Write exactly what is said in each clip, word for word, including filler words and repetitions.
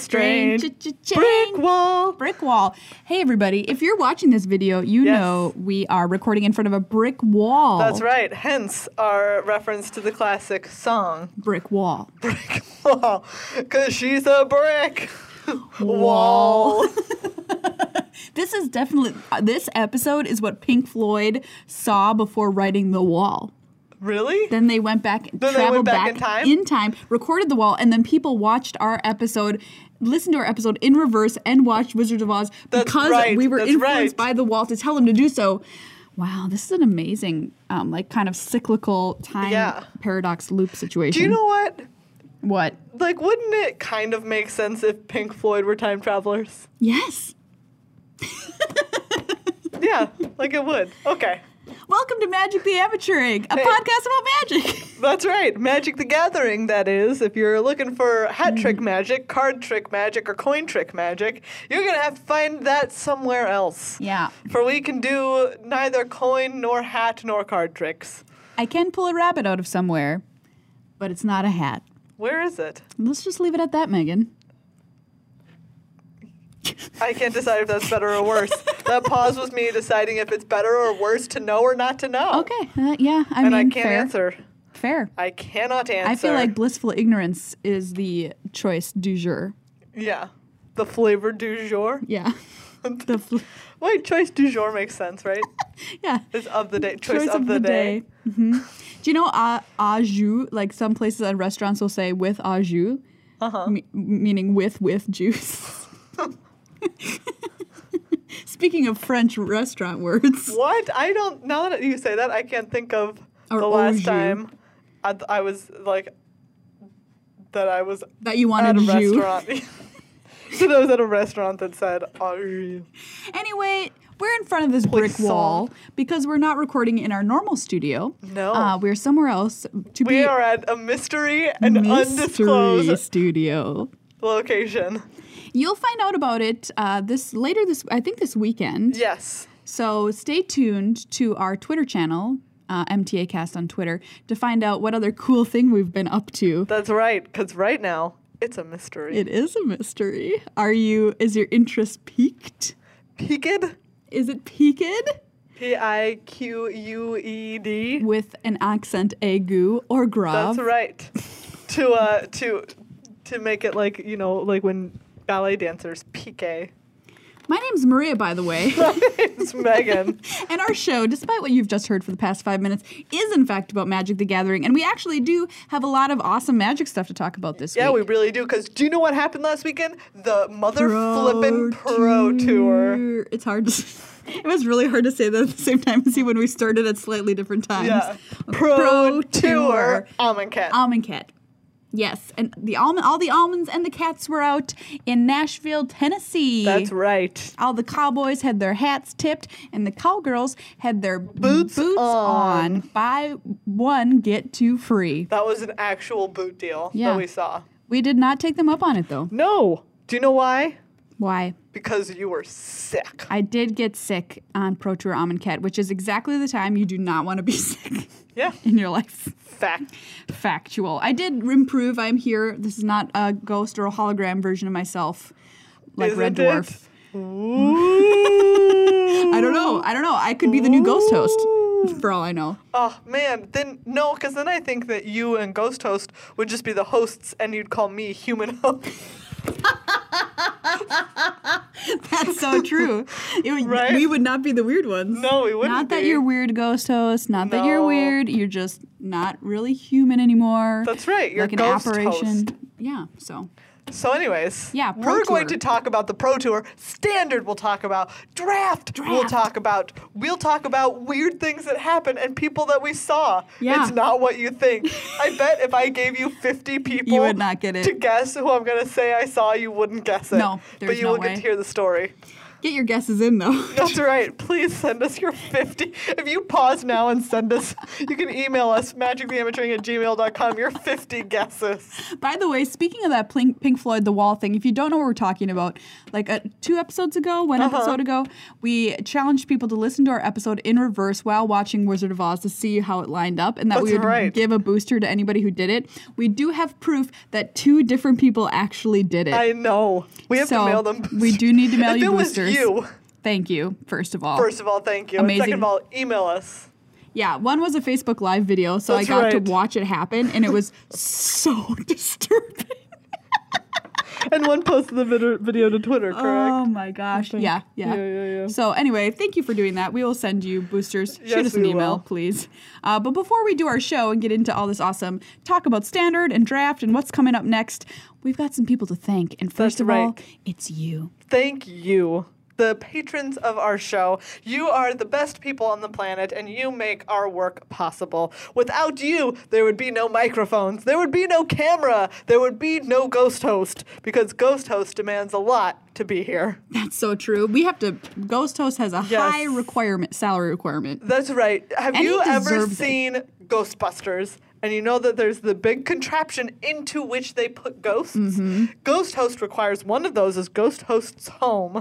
strain. Brick wall. Brick wall. Hey, everybody. If you're watching this video, you Yes. know we are recording in front of a brick wall. That's right. Hence our reference to the classic song, Brick wall. Brick Wall. Because she's a brick Wall. This is definitely, uh, this episode is what Pink Floyd saw before writing The Wall. Really? Then they went back, Then they traveled went back back in time? in time, recorded The Wall, and then people watched our episode, listened to our episode in reverse, and watched Wizard of Oz That's because right, we were that's influenced right. by The Wall to tell them to do so. Wow, this is an amazing, um, like, kind of cyclical time Yeah. paradox loop situation. Do you know what? What? Like, wouldn't it kind of make sense if Pink Floyd were time travelers? Yes. Yeah, like it would. Okay. Welcome to Magic the Amateuring, a Hey. podcast about magic. That's right. Magic the Gathering, that is. If you're looking for hat Mm. trick magic, card trick magic, or coin trick magic, you're going to have to find that somewhere else. Yeah. For we can do neither coin, nor hat, nor card tricks. I can pull a rabbit out of somewhere, but it's not a hat. Where is it? Let's just leave it at that, Megan. I can't decide if that's better or worse. That pause was me deciding if it's better or worse to know or not to know. Okay. Uh, yeah, I and mean, I can't fair. answer. Fair. I cannot answer. I feel like blissful ignorance is the choice du jour. Yeah. The flavor du jour. Yeah. the fl- Wait, choice du jour makes sense, right? yeah. It's of the day. Choice, of, the, day. hmm Do you know uh, au jus? Like some places at restaurants will say with au jus, Uh-huh. me- meaning with with juice. Speaking of French restaurant words. What? I don't, now that you say that, I can't think of Or the au last jus. time I, I was like, that I was That you at wanted a jus. restaurant. That I was at a restaurant that said au jus. Anyway, we're in front of this brick Poisson. wall because we're not recording in our normal studio. No. Uh, we're somewhere else to We be are at a mystery and mystery undisclosed studio. location. You'll find out about it uh, this later this I think this weekend. Yes. So stay tuned to our Twitter channel, uh, M T A Cast on Twitter, to find out what other cool thing we've been up to. That's right, because right now, it's a mystery. It is a mystery. Are you? Is your interest piqued? Peaked? Is it piqued? P I Q U E D. With an accent aigu or grave? That's right. to uh to to make it like, you know, like when ballet dancers pique. My name's Maria, by the way. It's Megan. And our show, despite what you've just heard for the past five minutes, is in fact about Magic the Gathering. And we actually do have a lot of awesome magic stuff to talk about this Yeah, we week. really do. Because do you know what happened last weekend? The mother flippin' pro tour. It's hard to It was really hard to say that at the same time as you when we started at slightly different times. Yeah. Pro, tour. Almond Cat. Almond Cat. Yes, and the almond, all the almonds and the cats were out in Nashville, Tennessee. That's right. All the cowboys had their hats tipped, and the cowgirls had their Boots on. on. Buy one, get two free. That was an actual boot deal Yeah. that we saw. We did not take them up on it, though. No. Do you know why? Why? Because you were sick. I did get sick on Pro Tour Almond Cat, which is exactly the time you do not want to be sick Yeah. in your life. Fact. Factual. I did improve. I'm here. This is not a ghost or a hologram version of myself, like Red Isn't Dwarf. it? Ooh. I don't know. I don't know. I could be the new ghost host, for all I know. Oh, man. Then, no, because then I think that you and Ghost Host would just be the hosts and you'd call me Human Host. That's so true. It would- Right? We would not be the weird ones. No, we wouldn't Not that be. you're weird, ghost host. Not that you're No. weird. You're just not really human anymore. That's right. You're like an ghost apparition. host. Yeah. So So anyways, Yeah, Pro we're going Tour. to talk about the Pro Tour. Standard we'll talk about. Draft, we'll Draft. talk about. We'll talk about weird things that happen and people that we saw. Yeah. It's not what you think. I bet if I gave you fifty people You would not get it. to guess who I'm going to say I saw, you wouldn't guess it. No, But there's you no will way. get to hear the story. Get your guesses in, though. That's right. Please send us your fifty. If you pause now and send us, you can email us, magic the amateuring at gmail dot com, your fifty guesses. By the way, speaking of that Pink, Pink Floyd The Wall thing, if you don't know what we're talking about, like uh, two episodes ago, one Uh-huh. episode ago, we challenged people to listen to our episode in reverse while watching Wizard of Oz to see how it lined up, and that we That's would right. give a booster to anybody who did it. We do have proof that two different people actually did it. I know. We have so to mail them boosters. we do need to mail if you it boosters. Was you, Thank you, first of all. first of all, thank you. Amazing. And second of all, email us. Yeah, one was a Facebook Live video, so That's I got right. to watch it happen, and it was so disturbing. And one posted the vid- video to Twitter, correct? Oh my gosh. Yeah, yeah. Yeah, yeah, yeah. So anyway, thank you for doing that. We will send you boosters. Yes, Shoot us an we email, will. please. Uh, but before we do our show and get into all this awesome talk about standard and draft and what's coming up next, we've got some people to thank. And first That's of all, right. it's you. Thank you, the patrons of our show. You are the best people on the planet, and you make our work possible. Without you, there would be no microphones, there would be no camera, there would be no Ghost Host, because Ghost Host demands a lot to be here. That's so true. We have to, Ghost Host has a Yes. high requirement, salary requirement. That's right. Have And you he ever deserves it. seen Ghostbusters? And you know that there's the big contraption into which they put ghosts? Mm-hmm. Ghost Host requires one of those as Ghost Host's home.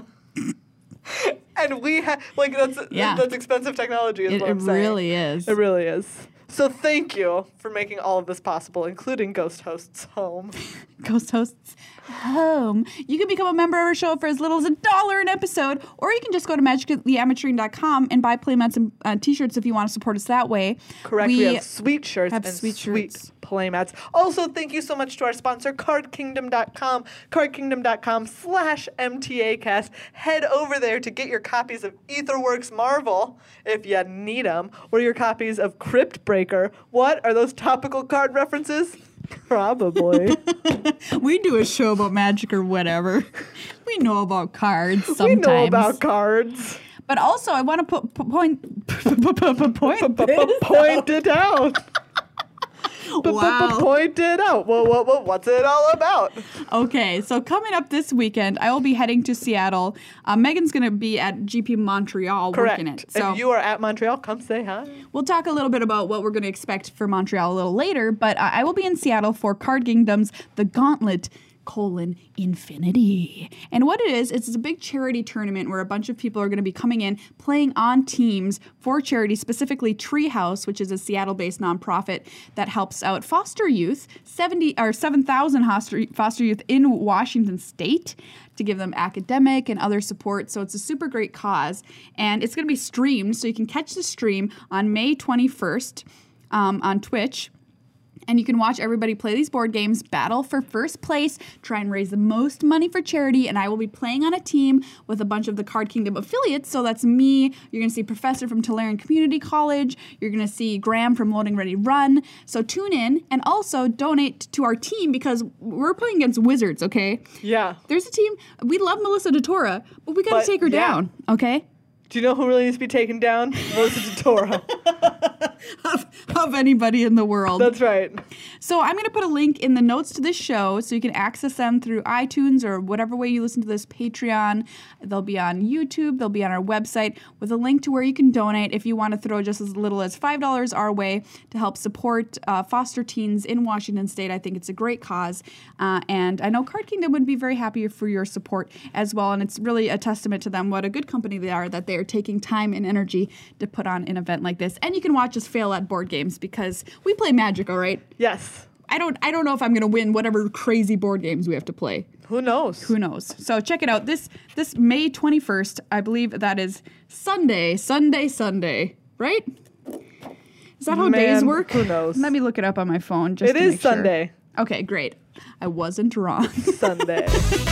And we have, like, that's Yeah. that's expensive technology, is It, what it I'm saying. really is. It really is. So thank you for making all of this possible, including Ghost Host's home. Ghost Hosts home. You can become a member of our show for as little as a dollar an episode, or you can just go to magic the amateuring dot com and buy playmats and uh, t-shirts if you want to support us that way. Correct. We, have sweet shirts have and sweet sweet, shirts. playmats. Also, thank you so much to our sponsor, card kingdom dot com. card kingdom dot com slash M T A cast. Head over there to get your copies of Etherworks Marvel, if you need them, or your copies of Crypt Breaker. What? Are those topical card references? Probably. We do a show about magic or whatever. We know about cards sometimes. We know about cards. But also, I want to put p- point point this. Point it out. Wow. Point it out. What, what, what, what's it all about? Okay, so coming up this weekend, I will be heading to Seattle. Uh, Megan's going to be at G P Montreal Correct. working it. So If you are at Montreal, come say hi. we'll talk a little bit about what we're going to expect for Montreal a little later. But uh, I will be in Seattle for Card Kingdom's The Gauntlet colon infinity. And what it is, it's a big charity tournament where a bunch of people are going to be coming in playing on teams for charity, specifically Treehouse, which is a Seattle-based nonprofit that helps out foster youth, seventy or seven thousand foster, foster youth in Washington state, to give them academic and other support. So it's a super great cause. And it's going to be streamed, so you can catch the stream on May twenty-first um, on Twitch. And you can watch everybody play these board games, battle for first place, try and raise the most money for charity. And I will be playing on a team with a bunch of the Card Kingdom affiliates. So that's me. You're going to see Professor from Tulare Community College. You're going to see Graham from Loading Ready Run. So tune in and also donate to our team because we're playing against wizards, okay? Yeah. There's a team. We love Melissa DeTora, but we got But, to take her yeah. down, okay? Do you know who really needs to be taken down? Melissa DeTora. Of, of anybody in the world. That's right. So I'm going to put a link in the notes to this show so you can access them through iTunes or whatever way you listen to this, Patreon. They'll be on YouTube. They'll be on our website with a link to where you can donate if you want to throw just as little as five dollars our way to help support uh, foster teens in Washington State. I think it's a great cause. Uh, and I know Card Kingdom would be very happy for your support as well. And it's really a testament to them what a good company they are, that they are taking time and energy to put on an event like this. And you can watch us fail at board games because we play Magic, all right? Yes. I don't I don't know if I'm going to win whatever crazy board games we have to play. Who knows? Who knows? So check it out. This this May twenty-first, I believe that is Sunday, Sunday, Sunday, right? Is that how Man, days work? who knows? Let me look it up on my phone just It to is make sure. Sunday. Okay, great. I wasn't wrong. Sunday.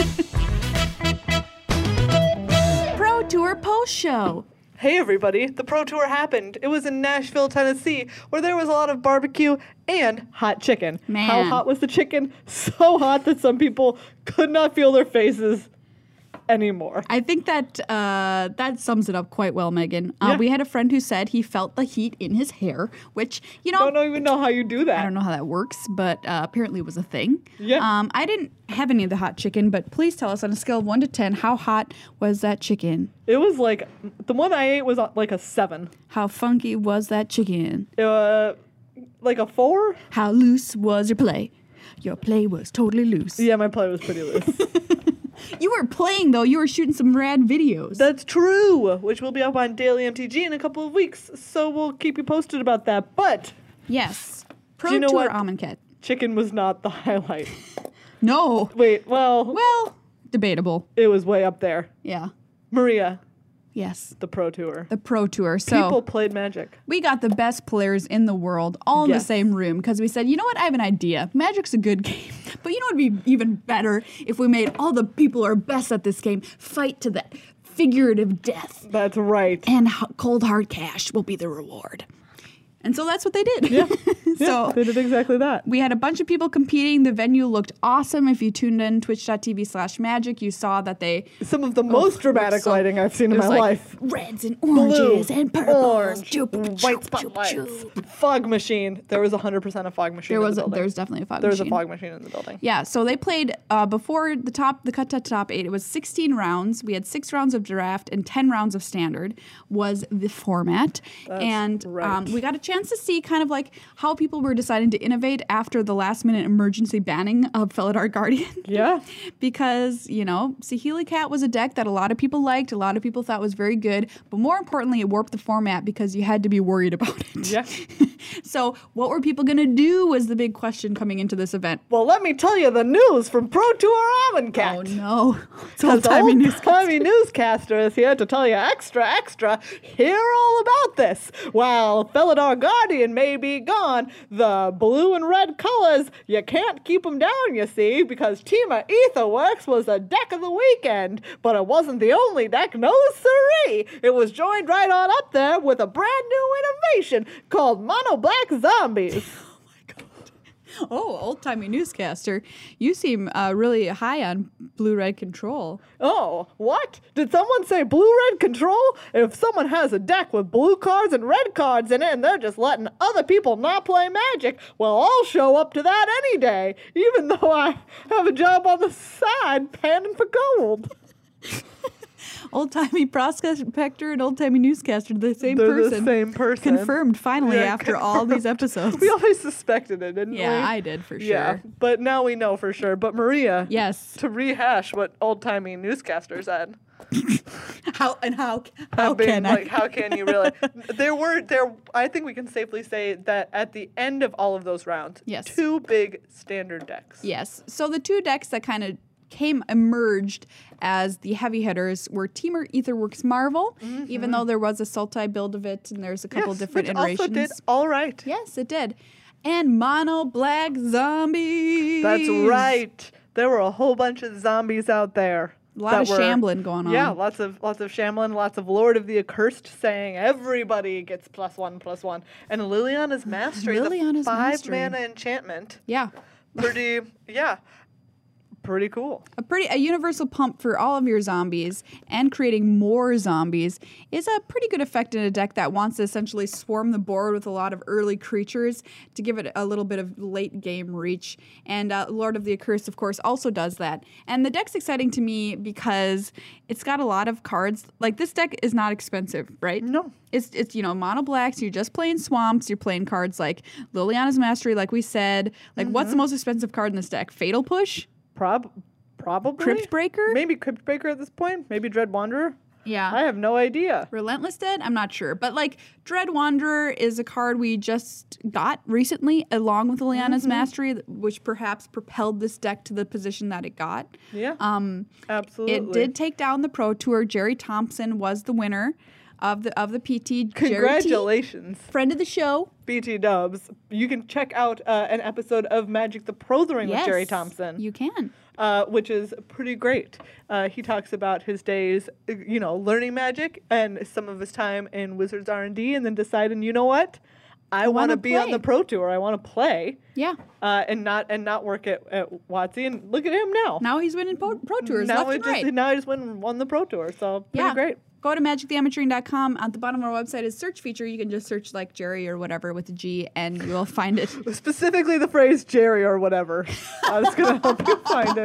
Pro Tour Post Show. Hey everybody, the Pro Tour happened. It was in Nashville, Tennessee, where there was a lot of barbecue and hot chicken. How Man. hot was the chicken? So hot that some people could not feel their faces. anymore. I think that uh, that sums it up quite well, Megan. Uh, Yeah. We had a friend who said he felt the heat in his hair, which, you know, Don't even know how you do that. I don't know how that works, but uh, apparently it was a thing. Yeah. Um, I didn't have any of the hot chicken, but please tell us on a scale of one to ten, how hot was that chicken? It was like, the one I ate was uh, like a seven. How funky was that chicken? Uh, like a four? How loose was your play? Your play was totally loose. Yeah, my play was pretty loose. You were playing, though. You were shooting some rad videos. That's true, which will be up on Daily M T G in a couple of weeks, so we'll keep you posted about that. But Yes. Pro Do you know Tour what? Almond Cat. chicken was not the highlight. No. Wait, well, Well, debatable. it was way up there. Yeah. Maria, Yes. the Pro Tour. The Pro Tour. So People played Magic. we got the best players in the world all in Yes. the same room because we said, you know what? I have an idea. Magic's a good game. But you know what would be even better if we made all the people who are best at this game fight to the figurative death. That's right. And h- cold hard cash will be the reward. And so that's what they did. Yeah. so Yeah, they did exactly that. we had a bunch of people competing. The venue looked awesome. If you tuned in twitch.tv slash magic, you saw that they Some of the most dramatic so- lighting I've seen in it was my like life. reds and Blue, oranges and purples. orange, Choop, white choop, choop, spotlights, choop. fog machine. There was one hundred percent a fog machine There in was the a, building. there was definitely a fog There was a machine. fog machine in the building. Yeah, so they played uh, before the top, the cut to top eight. It was sixteen rounds. We had six rounds of draft and ten rounds of standard was the format. That's and right. um, we got a chance to see kind of like how people were deciding to innovate after the last minute emergency banning of Felidar Guardian. Yeah. because, you know, Saheeli Cat was a deck that a lot of people liked, a lot of people thought was very good, but more importantly, it warped the format because you had to be worried about it. Yeah. So what were people going to do was the big question coming into this event. Well, let me tell you the news from Pro Tour Almond Cat. Oh, no. It's Because the old-timey news. old-timey newscaster is here to tell you extra, extra, hear all about this. While Felidar Guardian may be gone, the blue and red colors, you can't keep them down, you see, because Team of Aetherworks was the deck of the weekend. But it wasn't the only deck, no siree. It was joined right on up there with a brand new innovation called Mono Black Zombies. Oh, old-timey newscaster. You seem uh, really high on blue-red control. Oh, what? Did someone say blue-red control? If someone has a deck with blue cards and red cards in it and they're just letting other people not play Magic, well, I'll show up to that any day, even though I have a job on the side panning for gold. Old-timey prospector and old-timey newscaster, the same They're person. the same person. Confirmed finally Yeah, after all these episodes. We always suspected it, didn't we? Yeah, I did for sure. Yeah, but now we know for sure. But Maria, Yes. to rehash what old-timey newscaster said. How and how how I mean, can like, I? how can you really? There were there. I think we can safely say that at the end of all of those rounds, Yes. two big standard decks. Yes. So the two decks that kind of came emerged as the heavy hitters were Teamer Aetherworks Marvel, even though there was a Sultai build of it and there's a couple Yes, different which iterations. also did all right. Yes, it did. And Mono Black Zombies. That's right. There were a whole bunch of zombies out there. A lot that of were- shambling going on. Yeah, lots of lots of shambling, lots of Lord of the Accursed saying everybody gets plus one, plus one. And Liliana's Mastery, Liliana's the five Mastery. mana enchantment. Yeah. Pretty, yeah, pretty cool. A pretty a universal pump for all of your zombies and creating more zombies is a pretty good effect in a deck that wants to essentially swarm the board with a lot of early creatures to give it a little bit of late game reach. And uh, Lord of the Accursed, of course, also does that. And the deck's exciting to me because it's got a lot of cards. Like, this deck is not expensive, right? No. It's, it's you know, mono blacks, you're just playing swamps, you're playing cards like Liliana's Mastery, like we said. Like, what's the most expensive card in this deck? Fatal Push? Prob, probably. Crypt Breaker? Maybe Crypt Breaker at this point. Maybe Dread Wanderer. Yeah. I have no idea. Relentless Dead? I'm not sure. But like Dread Wanderer is a card we just got recently along with Liliana's Mastery, which perhaps propelled this deck to the position that it got. Yeah. Um, Absolutely. it did take down the Pro Tour. Jerry Thompson was the winner of the of the P T. Jerry T, Congratulations, friend of the show. B T Dubs. You can check out uh, an episode of Magic the Prothering with Jerry Yes, Thompson. You can. Uh, which is pretty great. Uh, he talks about his days, uh, you know, learning Magic and some of his time in Wizards R and D, and then deciding, you know what, I, want to wanna be on play. the Pro Tour. I want to play. Yeah. Uh, and not and not work at, at WotC. And look at him now. Now he's winning pro, pro tours now left I and just right. now I just went and won the Pro Tour. So pretty Yeah. great. Go to magic the amateuring dot com. At the bottom of our website is search feature. You can just search like Jerry or whatever with a G, and you'll find it. Specifically the phrase Jerry or whatever. I was gonna help you find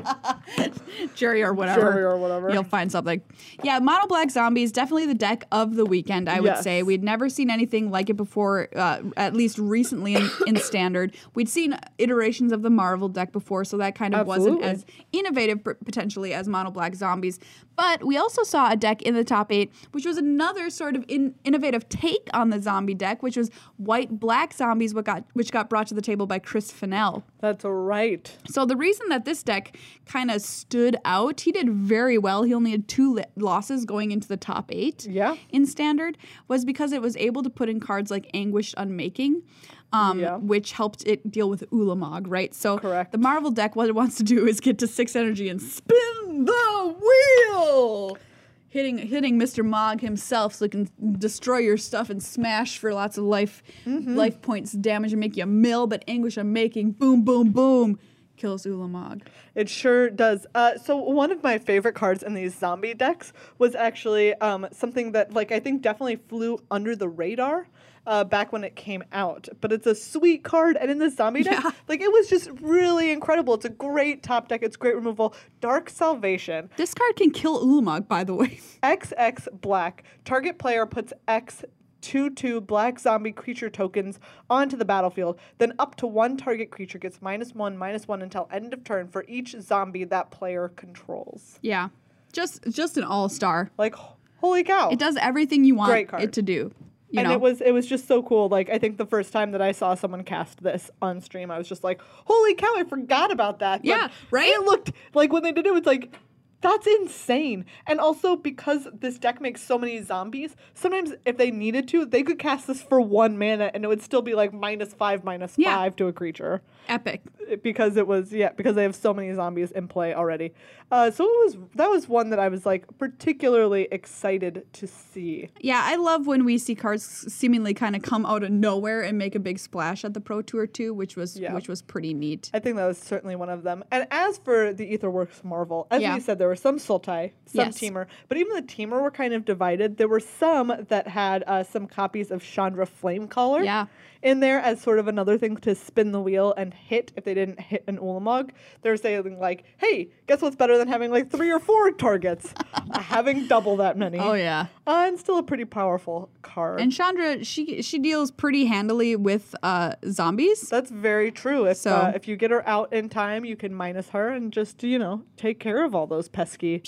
it. Jerry or whatever. Jerry or whatever. You'll find something. Yeah, Mono Black Zombies, definitely the deck of the weekend, I would Yes. say. We'd never seen anything like it before, uh, at least recently in, in Standard. We'd seen iterations of the Marvel deck before, so that kind of wasn't Absolutely. as innovative p- potentially as Mono Black Zombies. But we also saw a deck in the top eight, which was another sort of in, innovative take on the zombie deck, which was White Black Zombies, what got, which got brought to the table by Chris Fennell. That's right. So the reason that this deck kind of stood out, he did very well. He only had two li- losses going into the top eight Yeah. in Standard, was because it was able to put in cards like Anguished Unmaking, um, Yeah. which helped it deal with Ulamog, right? So Correct. the Marvel deck, what it wants to do is get to six energy and spin the wheel! Hitting hitting Mister Mog himself so it can destroy your stuff and smash for lots of life Mm-hmm. life points damage and make you a mill, but Anguish Unmaking, boom, boom, boom, kills Ulamog. It sure does. Uh, so one of my favorite cards in these zombie decks was actually um, something that, like, I think definitely flew under the radar uh, back when it came out. But it's a sweet card, and in the zombie deck, Yeah. like, it was just really incredible. It's a great top deck. It's great removal. Dark Salvation. This card can kill Ulamog, by the way. X X black. Target player puts X two two black zombie creature tokens onto the battlefield. Then up to one target creature gets minus one, minus one until end of turn for each zombie that player controls. Yeah. Just just an all-star. Like, holy cow. It does everything you want Great card. it to do. You and know? it was it was just so cool. Like, I think the first time that I saw someone cast this on stream, I was just like, holy cow, I forgot about that. But Yeah, right? It looked like when they did it, it was like, that's insane. And also, because this deck makes so many zombies, sometimes if they needed to, they could cast this for one mana and it would still be like minus five, minus Yeah. five to a creature. Epic. It- Because it was, yeah, because they have so many zombies in play already. Uh, so it was, that was one that I was like particularly excited to see. Yeah, I love when we see cards seemingly kind of come out of nowhere and make a big splash at the Pro Tour too, which was Yeah. which was pretty neat. I think that was certainly one of them. And as for the Aetherworks Marvel, as Yeah. we said, there were some Sultai, some Yes. Teamer, but even the Teamer were kind of divided. There were some that had uh, some copies of Chandra Flamecaller Yeah. in there as sort of another thing to spin the wheel and hit if they didn't hit an Ulamog. They're saying like, hey, guess what's better than having like three or four targets? Having double that many. Oh yeah. Uh, and still a pretty powerful card. And Chandra, she she deals pretty handily with uh, zombies. That's very true. If So- uh, if you get her out in time, you can minus her and just, you know, take care of all those pesky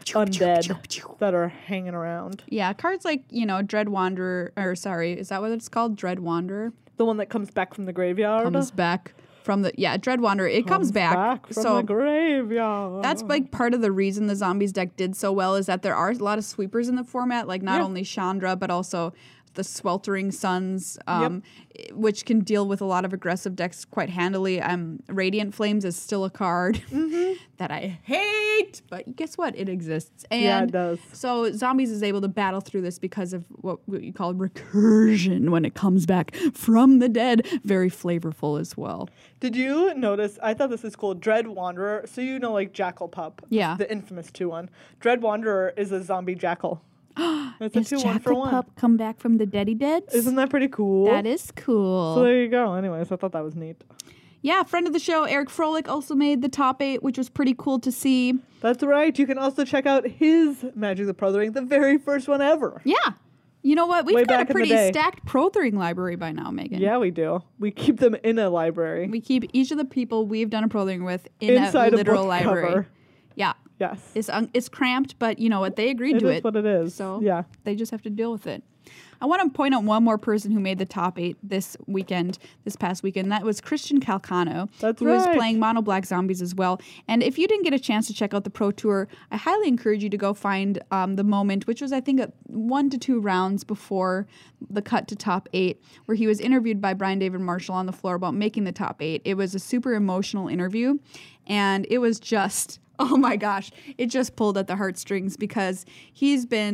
undead that are hanging around. Yeah, cards like, you know, Dread Wanderer, or sorry, is that what it's called? Dread Wanderer The one that comes back from the graveyard. comes back from the, yeah, Dread Wanderer, it comes, back. from so the graveyard. that's like part of the reason the Zombies deck did so well is that there are a lot of sweepers in the format, like not Yeah. only Chandra, but also the Sweltering Suns, um, which can deal with a lot of aggressive decks quite handily. Um, Radiant Flames is still a card Mm-hmm. that I hate, but guess what? It exists. And Yeah, it does. So Zombies is able to battle through this because of what, what you call recursion when it comes back from the dead. Very flavorful as well. Did you notice? I thought this is cool. Dread Wanderer. So you know, like Jackal Pup. Yeah. The infamous two one. Dread Wanderer is a zombie jackal. It's a Is two one for Jackal one. Pup come back from the deady deads? Isn't that pretty cool? That is cool. So there you go. Anyways, I thought that was neat. Yeah, friend of the show, Eric Froelich, also made the top eight, which was pretty cool to see. That's right. You can also check out his Magic the Prothering, the very first one ever. Yeah. You know what? We've Way got back a in the pretty day. stacked Prothering library by now, Megan. Yeah, we do. We keep them in a library. We keep each of the people we've done a Prothering with in Inside a a literal book library. cover. Yeah. Yes. It's un- it's cramped, but you know what? They agreed It to is it. what it is. So yeah. they just have to deal with it. I want to point out one more person who made the top eight this weekend, this past weekend. That was Christian Calcano, That's who is right. playing Mono Black Zombies as well. And if you didn't get a chance to check out the Pro Tour, I highly encourage you to go find um, the moment, which was, I think, a one to two rounds before the cut to top eight, where he was interviewed by Brian David Marshall on the floor about making the top eight. It was a super emotional interview, and it was just, oh my gosh, it just pulled at the heartstrings because he's been...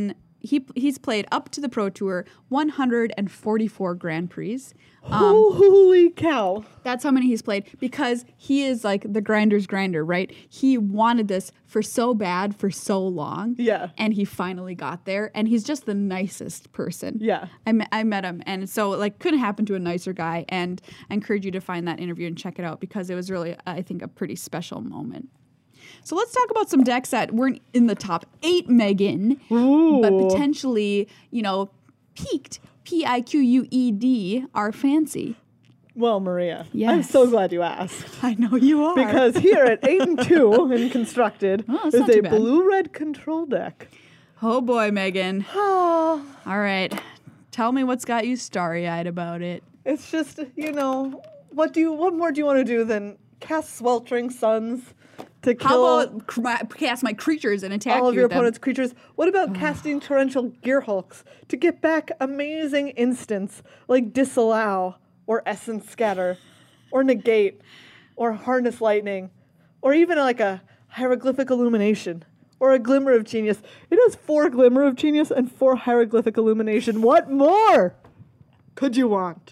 he he's played up to the Pro Tour one hundred forty-four Grand Prix. Um, Holy cow. That's how many he's played because he is like the grinder's grinder, right? He wanted this for so bad for so long. Yeah. And he finally got there. And he's just the nicest person. Yeah. I, me- I met him. And so, like, couldn't happen to a nicer guy. And I encourage you to find that interview and check it out because it was really, I think, a pretty special moment. So let's talk about some decks that weren't in the top eight, Megan, Ooh. but potentially, you know, peaked. P I Q U E D are fancy. Well, Maria, I'm Yes. so glad you asked. I know you are. Because here at eight and two in Constructed Oh, that's is not too a bad. blue-red control deck. Oh boy, Megan. Oh, All right. Tell me what's got you starry-eyed about it. it's just, you know, what do you? What more do you want to do than cast Sweltering Suns to kill How about cr- cast my creatures and attack all of you your with them? opponent's creatures? What about casting Torrential Gearhulks to get back amazing instants like Disallow or Essence Scatter or Negate or Harness Lightning or even like a Hieroglyphic Illumination or a Glimmer of Genius? It has four Glimmer of Genius and four Hieroglyphic Illumination. What more could you want?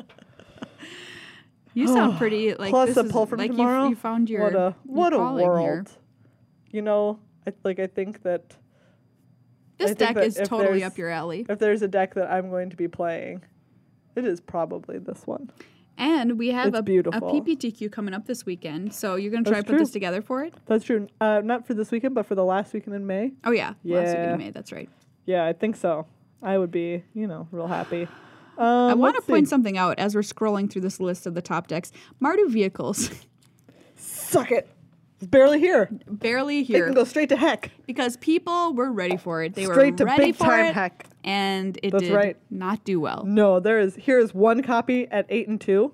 You sound pretty like Plus this a is- pull from like you- tomorrow. You, found your what a your what a calling world. here. You know, I, like I think that This I think deck that is if totally there's- up your alley. if there's a deck that I'm going to be playing, it is probably this one. And we have It's a, beautiful. a P P T Q coming up this weekend. So you're going to try That's to put this true. together for it? That's true. Uh, not for this weekend, but for the last weekend in May. Oh, yeah. Last weekend Yeah. in May. That's right. Yeah, I think so. I would be, you know, real happy. Um, I want to let's point see. something out as we're scrolling through this list of the top decks. Mardu Vehicles, Suck it. It's barely here. barely They here. can go straight to heck. Because people were ready for it. They Straight were to ready big for time it. heck. And it That's did right. not do well. No, there is. Here is one copy at eight and two.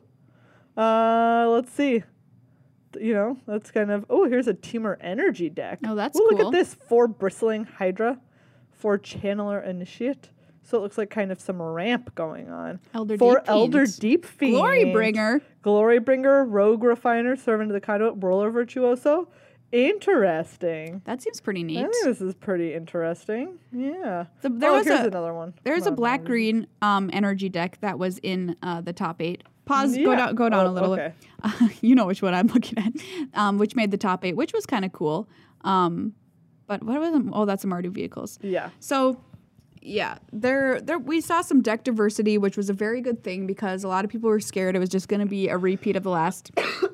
Uh, let's see. You know, that's kind of. Oh, here's a Teamer Energy deck. Oh, that's Ooh, Look cool. at this: four Bristling Hydra, four Channeler Initiate. So it looks like kind of some ramp going on. Elder four Deep Elder Fiend. Deep Fiend. Glorybringer. Glorybringer, Rogue Refiner, Servant of the Conduit, Roller Virtuoso. Interesting. That seems pretty I neat. think this is pretty interesting. Yeah. So there oh, was here's a- another one. There's Come a on, black Marty. green um, energy deck that was in uh, the top eight. Pause. Go Yeah. down. Go down Oh, a little okay. bit. you know which one I'm looking at. Um, which made the top eight, which was kind of cool. Um, but what was? it? Oh, that's a Mardu Vehicles. Yeah. So, yeah, there, there. We saw some deck diversity, which was a very good thing because a lot of people were scared it was just going to be a repeat of the last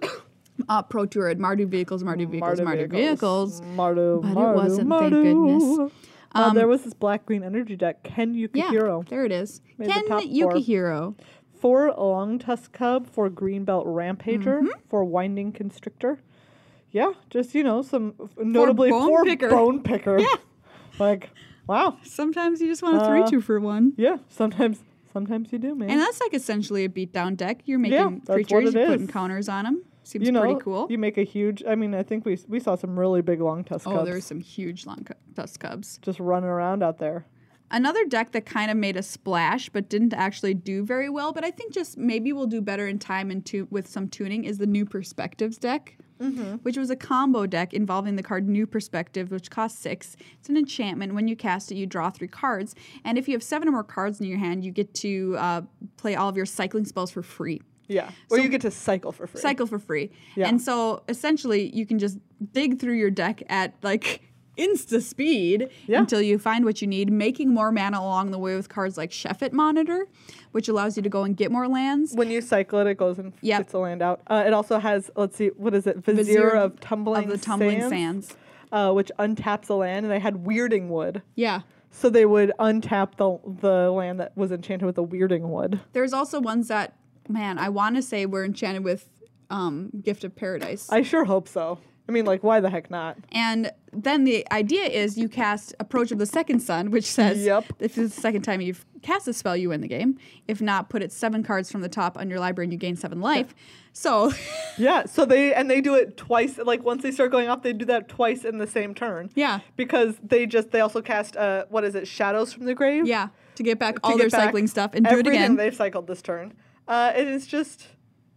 uh, Pro Tour at Mardu Vehicles, Mardu Vehicles, Mardu, Vehicles. Mardu, But it Mardu, wasn't, thank Mardu. goodness. Uh, Um, there was this black green energy deck, Ken Yeah, Yukihiro. there it is. Made the Ken top four. Yukihiro. Four Long Tusk Cub, four Greenbelt Rampager, Mm-hmm. four Winding Constrictor. Yeah, just, you know, some notably Bone four Picker. Bone Picker. Yeah. Like, wow. Sometimes you just want a Uh, three two for one. Yeah, sometimes sometimes you do, man. And that's like essentially a beatdown deck. You're Yeah, making that's what creatures, it you're putting is. counters on them. Seems you know, pretty cool. you make a huge, I mean, I think we we saw some really big Long Tusk Oh, Cubs there's some huge long cu- tusk cubs. just running around out there. Another deck that kind of made a splash but didn't actually do very well, but I think just maybe will do better in time and tu- with some tuning is the New Perspectives deck, Mm-hmm. which was a combo deck involving the card New Perspective, which costs six. It's an enchantment. When you cast it, you draw three cards, and if you have seven or more cards in your hand, you get to uh, play all of your cycling spells for free. Yeah. Or So- you get to cycle for free. Cycle for free. Yeah. And so essentially you can just dig through your deck at like insta speed Yeah. until you find what you need, making more mana along the way with cards like Sheffet Monitor, which allows you to go and get more lands. When you cycle it, it goes and Yep. gets the land out. Uh, it also has, let's see, what is it? Vizier, Vizier of Tumbling of the Tumbling Sands, Sands. Uh, which untaps a land, and they had Weirding Wood. Yeah. So they would untap the the land that was enchanted with the Weirding Wood. There's also ones that, man, I want to say were enchanted with um, Gift of Paradise. I sure hope so. I mean, like, why the heck not? And then the idea is you cast Approach of the Second Sun, which says Yep. if it's the second time you've cast a spell, you win the game. If not, put it seven cards from the top on your library and you gain seven life. So, Yeah, so they, and they do it twice, like, once they start going off, they do that twice in the same turn. yeah, Because they just, they also cast, uh, what is it, Shadows from the Grave? yeah, to get back To all get their back cycling stuff and do it everything again. they've cycled this turn. Uh, it is just,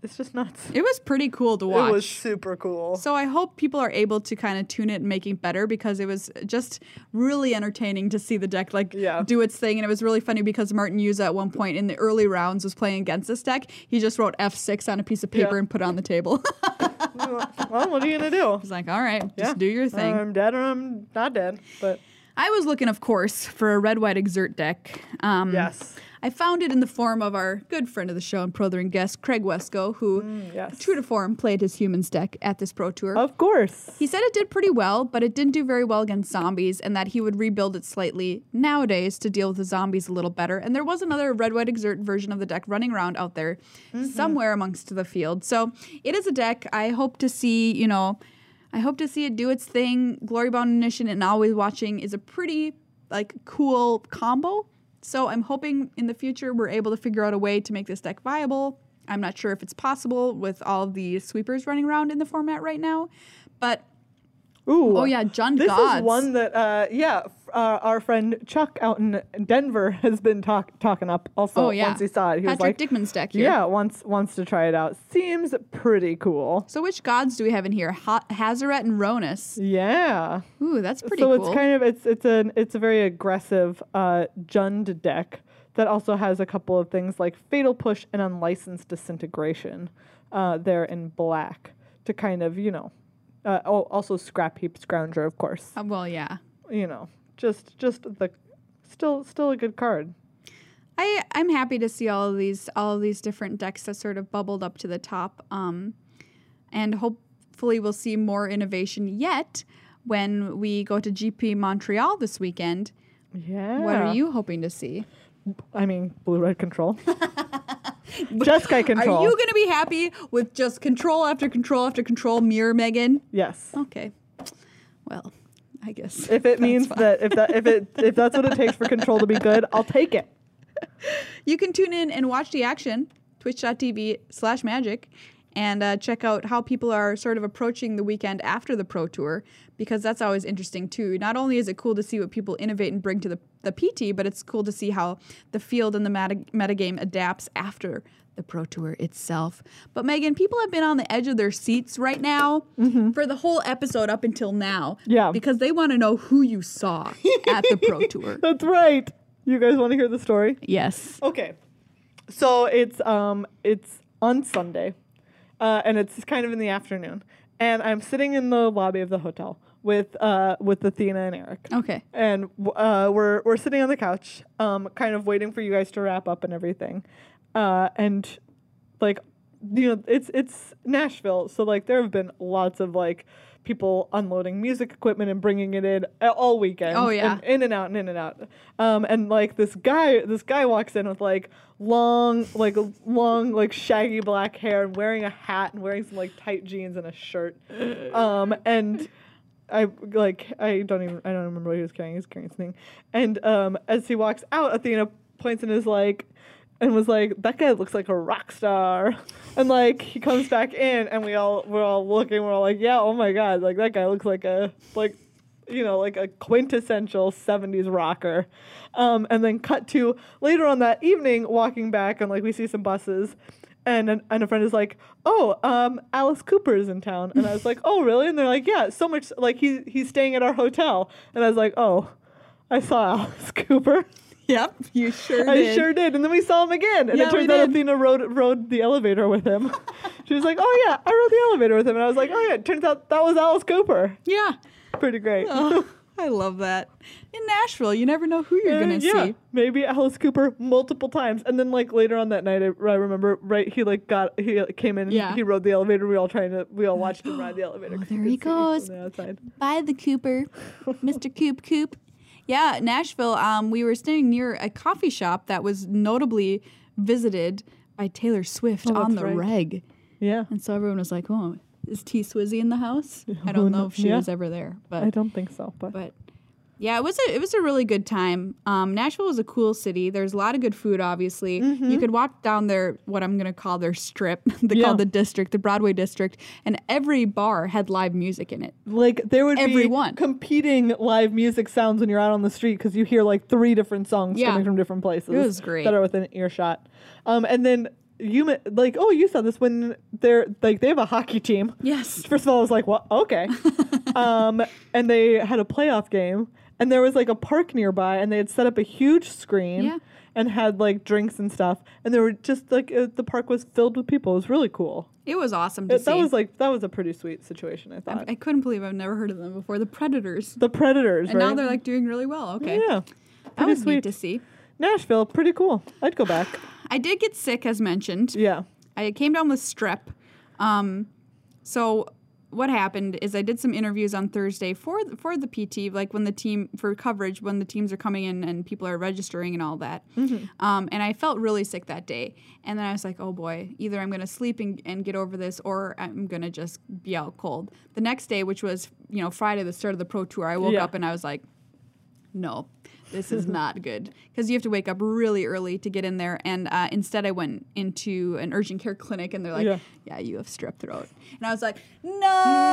it's just nuts. It was pretty cool to watch. It was super cool. So I hope people are able to kind of tune it and make it better, because it was just really entertaining to see the deck like Yeah. do its thing. And it was really funny because Martin Yuza at one point in the early rounds was playing against this deck. He just wrote F six on a piece of paper Yeah. and put it on the table. Well, what are you gonna do? He's like, all right, just Yeah. do your thing. I'm dead or I'm not dead. But I was looking, of course, for a red white exert deck. Um, yes. I found it in the form of our good friend of the show and Prothering guest, Craig Wesco, who, Mm, yes. true to form, played his humans deck at this Pro Tour. Of course. He said it did pretty well, but it didn't do very well against zombies, and that he would rebuild it slightly nowadays to deal with the zombies a little better. And there was another red white exert version of the deck running around out there somewhere amongst the field. So it is a deck I hope to see, you know, I hope to see it do its thing. Glorybound Ignition and Always Watching is a pretty like cool combo. So I'm hoping in the future we're able to figure out a way to make this deck viable. I'm not sure if it's possible with all of the sweepers running around in the format right now, but Ooh. oh yeah, Jund This Gods. is one that, uh, yeah, f- uh, our friend Chuck out in Denver has been talk- talking up also Oh yeah, once he saw it. He was Patrick like, Dickman's deck here. yeah, wants, wants to try it out. Seems pretty cool. So which gods do we have in here? Ha- Hazaret and Ronus. Yeah. Ooh, that's pretty so cool. it's kind of, it's, it's, an, it's a very aggressive uh, Jund deck that also has a couple of things like Fatal Push and Unlicensed Disintegration uh, there in black to kind of, you know, Uh, oh, also Scrap Heap Scrounger, of course. Uh, well, yeah. You know, just just the still still a good card. I I'm happy to see all of these all of these different decks that sort of bubbled up to the top. Um, and hopefully we'll see more innovation yet when we go to G P Montreal this weekend. Yeah. What are you hoping to see? I mean, blue red control. Just Sky control. Are you going to be happy with just control after control after control mirror, Megan? Yes. Okay. Well, I guess. If it means fine. that if that if it if that's what it takes for control to be good, I'll take it. You can tune in and watch the action, twitch.tv slash magic, and uh, check out how people are sort of approaching the weekend after the Pro Tour, because that's always interesting too. Not only is it cool to see what people innovate and bring to the, the P T, but it's cool to see how the field and the meta, metagame adapts after the Pro Tour itself. But Megan, people have been on the edge of their seats right now for the whole episode up until now. Yeah. Because they want to know who you saw at the Pro Tour. That's right. You guys want to hear the story? Yes. Okay. So it's um it's on Sunday, uh, and it's kind of in the afternoon, and I'm sitting in the lobby of the hotel with uh with Athena and Eric. Okay. And uh, we're we're sitting on the couch, um, kind of waiting for you guys to wrap up and everything, uh, and like, you know, it's it's Nashville, so like there have been lots of like people unloading music equipment and bringing it in a- all weekend. Oh, yeah. and in and out and in and out. Um, and like this guy, this guy walks in with like long, like long, like shaggy black hair and wearing a hat and wearing some like tight jeans and a shirt. Um, and I like I don't even I don't remember what he was carrying. He was carrying something. And um, as he walks out, Athena points and is like, and was like, that guy looks like a rock star. And like he comes back in, and we all we're all looking. We're all like, yeah, oh my god, like that guy looks like a like, you know, like a quintessential seventies rocker. Um, and then cut to later on that evening, walking back, and like we see some buses. And an, and a friend is like, oh, um, Alice Cooper is in town. And I was like, oh, really? And they're like, yeah, so much, like, he he's staying at our hotel. And I was like, oh, I saw Alice Cooper. Yep, you sure I did. sure did. And then we saw him again. And Yeah, it turns we out did. Athena rode, rode the elevator with him. She was like, oh, yeah, I rode the elevator with him. And I was like, oh, yeah, it turns out that was Alice Cooper. Yeah. Pretty great. Oh, I love that. In Nashville, you never know who you're Uh, going to yeah, see. maybe Alice Cooper multiple times, and then like later on that night, I, I remember right he like got he like, came in, Yeah. he rode the elevator. We all trying to we all watched him ride the elevator. Oh, 'cause there you he could see from goes. the outside. Bye, the Cooper. Mister Coop Coop. Yeah, Nashville, um, we were standing near a coffee shop that was notably visited by Taylor Swift Oh, on that's the right. reg. Yeah, And so everyone was like, oh, is T Swizzy in the house? I who don't know kno- if she yeah. was ever there. But I don't think so, but, But yeah, it was a it was a really good time. Um, Nashville was a cool city. There's a lot of good food, obviously. You could walk down their what I'm gonna call their strip. they Yeah. call the district, the Broadway district, and every bar had live music in it. like there would Everyone. be competing live music sounds when you're out on the street because you hear like three different songs Yeah. coming from different places. It was great. that are within earshot. Um, and then you ma- like, oh, you saw this when they're like they have a hockey team. Yes. First of all, I was like, well, okay. um, and they had a playoff game, and there was like a park nearby, and they had set up a huge screen. Yeah. And had like drinks and stuff, and there were just like uh, the park was filled with people. It was really cool. It was awesome to It, see. that was like that was a pretty sweet situation. I thought. I, I couldn't believe I've never heard of them before. The Predators. The Predators, And right? now they're like doing really well. Okay. Yeah, That pretty was sweet. neat to see. Nashville, pretty cool. I'd go back. I did get sick, as mentioned. Yeah. I came down with strep. Um, so what happened is I did some interviews on Thursday for for the P T, like when the team for coverage when the teams are coming in and people are registering and all that. Mm-hmm. Um, and I felt really sick that day. And then I was like, oh boy, either I'm gonna sleep and, and get over this, or I'm gonna just be out cold. The next day, which was you know Friday, the start of the Pro Tour, I woke Yeah. up and I was like, no, this is not good, because you have to wake up really early to get in there. And uh, instead, I went into an urgent care clinic, and they're like, Yeah. "Yeah, you have strep throat." And I was like, "No,"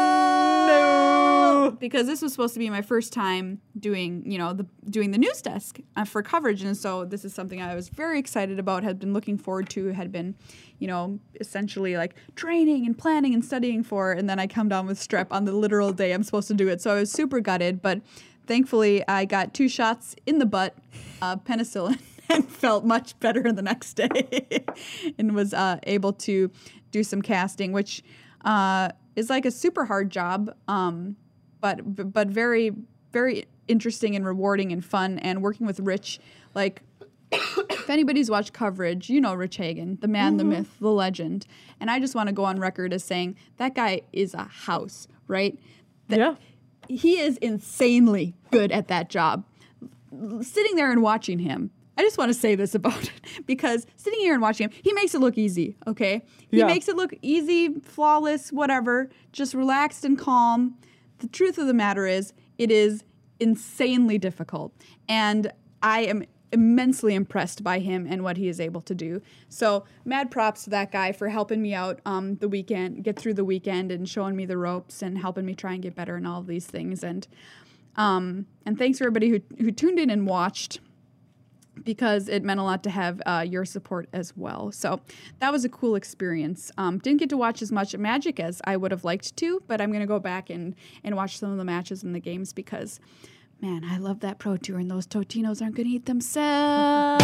No. because this was supposed to be my first time doing, you know, the doing the news desk uh, for coverage, and so this is something I was very excited about, had been looking forward to, had been, you know, essentially like training and planning and studying for, and then I come down with strep on the literal day I'm supposed to do it. So I was super gutted, but thankfully, I got two shots in the butt, uh, penicillin, and felt much better the next day, and was uh, able to do some casting, which uh, is like a super hard job, um, but but very very interesting and rewarding and fun. And working with Rich, like if anybody's watched coverage, you know Rich Hagan, the man, the myth, the legend. And I just want to go on record as saying that guy is a house, right? That- Yeah. He is insanely good at that job. Sitting there and watching him, I just want to say this about it, because sitting here and watching him, he makes it look easy, okay? He Yeah. makes it look easy, flawless, whatever, just relaxed and calm. The truth of the matter is, it is insanely difficult. And I am immensely impressed by him and what he is able to do. So mad props to that guy for helping me out um, the weekend, get through the weekend, and showing me the ropes and helping me try and get better and all of these things. And um, and thanks for everybody who, who tuned in and watched, because it meant a lot to have uh, your support as well. So that was a cool experience. Um, didn't get to watch as much Magic as I would have liked to, but I'm going to go back and, and watch some of the matches and the games, because man, I love that Pro Tour, and those Totinos aren't going to eat themselves.